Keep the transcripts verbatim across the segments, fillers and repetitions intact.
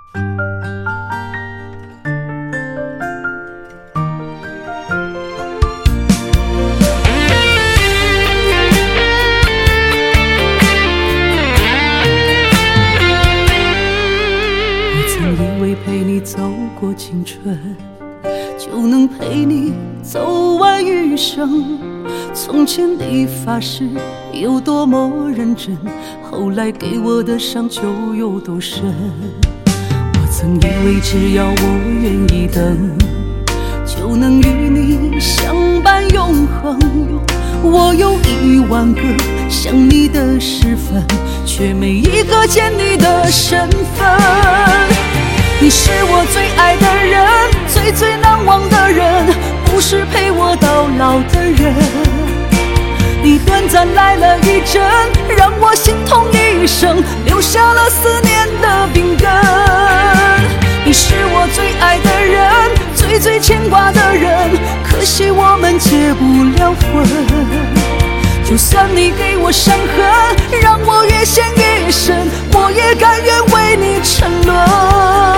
走过青春，就能陪你走完余生。从前的发誓有多么认真，后来给我的伤就有多深。我曾以为只要我愿意等，就能与你相伴永恒。我有一万个想你的时分，却没一个见你的身份。你是我最爱的人，最最难忘的人，不是陪我到老的人。你短暂来了一阵，让我心痛一生，留下了思念的病根。你是我最爱的人，最最牵挂的人，可惜我们结不了婚。就算你给我伤痕，让我越陷越深，我也甘愿为你沉沦。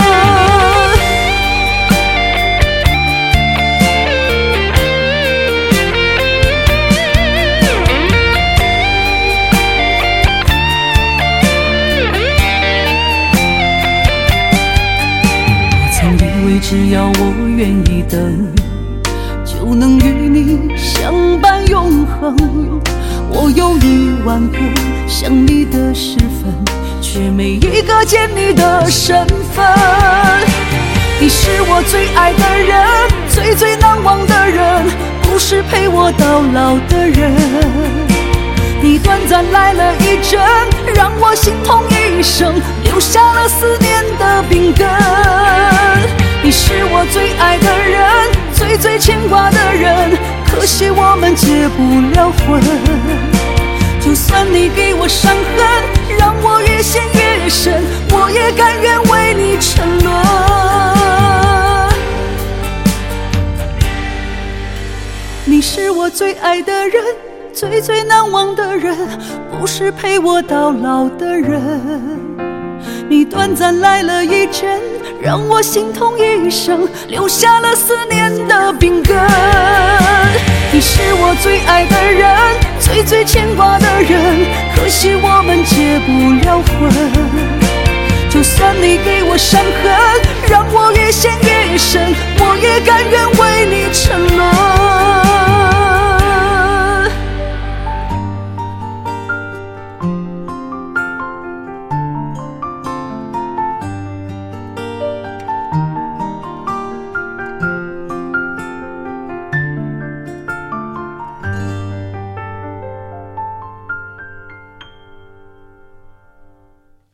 只要我愿意等，就能与你相伴永恒。我有一万个想你的时分，却没一个见你的身份。你是我最爱的人，最最难忘的人，不是陪我到老的人。你短暂来了一阵，让我心痛一生，留下了思念的病根。你是我最爱的人，最最牵挂的人，可惜我们结不了婚。就算你给我伤痕，让我越陷越深，我也甘愿为你沉沦。你是我最爱的人，最最难忘的人，不是陪我到老的人。你短暂来了一阵，让我心痛一生，留下了思念的病根。你是我最爱的人，最最牵挂的人，可惜我们结不了婚。就算你给我伤痕，让我越陷越深，我也甘愿为你沉沦。